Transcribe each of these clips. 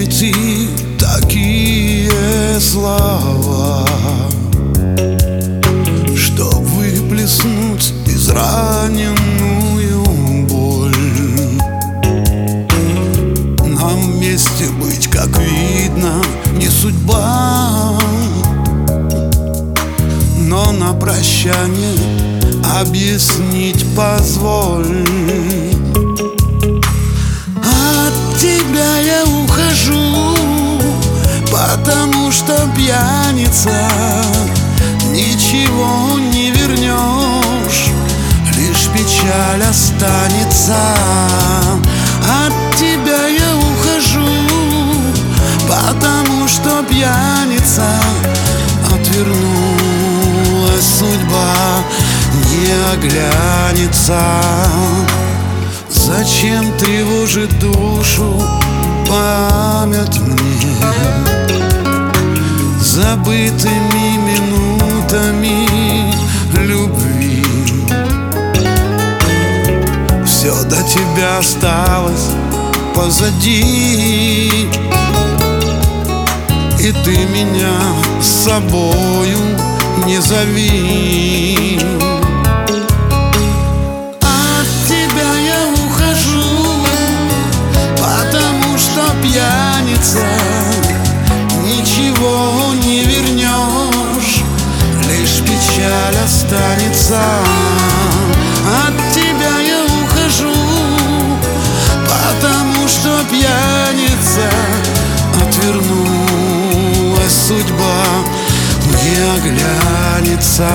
найти такие слова, чтоб выплеснуть израненную боль. Нам вместе быть, как видно, не судьба, но на прощание объяснить позволь. От тебя я ухожу, потому что пьяница, ничего не вернешь, лишь печаль останется. От тебя я ухожу, потому что пьяница, отвернулась судьба, не оглянется. Зачем тревожит душу память мне забытыми минутами любви? Все до тебя осталось позади, и ты меня с собою не зови. От тебя я ухожу, потому что пьяница, ничего не вернешь, лишь печаль останется. От тебя я ухожу, потому что пьяница, отвернулась судьба, не оглянется.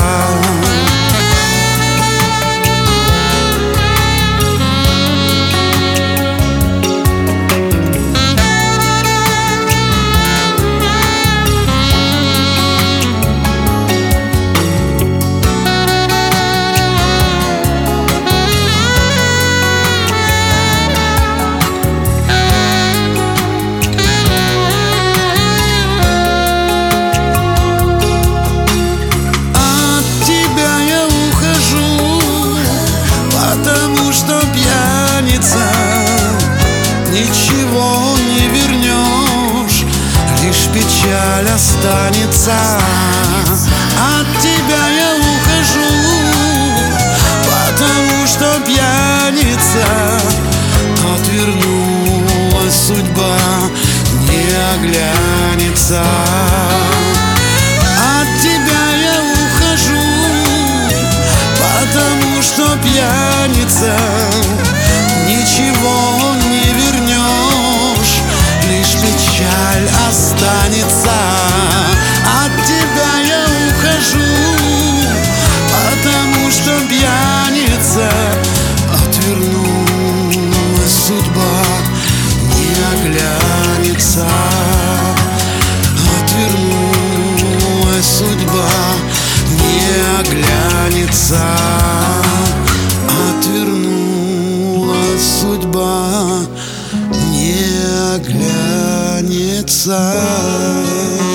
Ничего не вернешь, лишь печаль останется. От тебя я ухожу, потому что пьяница, отвернулась судьба, не оглянется. От тебя я ухожу, потому что пьяница, ничего не вернешь, лишь печаль останется. От тебя я ухожу, потому что пьяница, отвернулась судьба, не оглянется. Отвернулась судьба, не оглянется. Отвернулась судьба, не оглянется.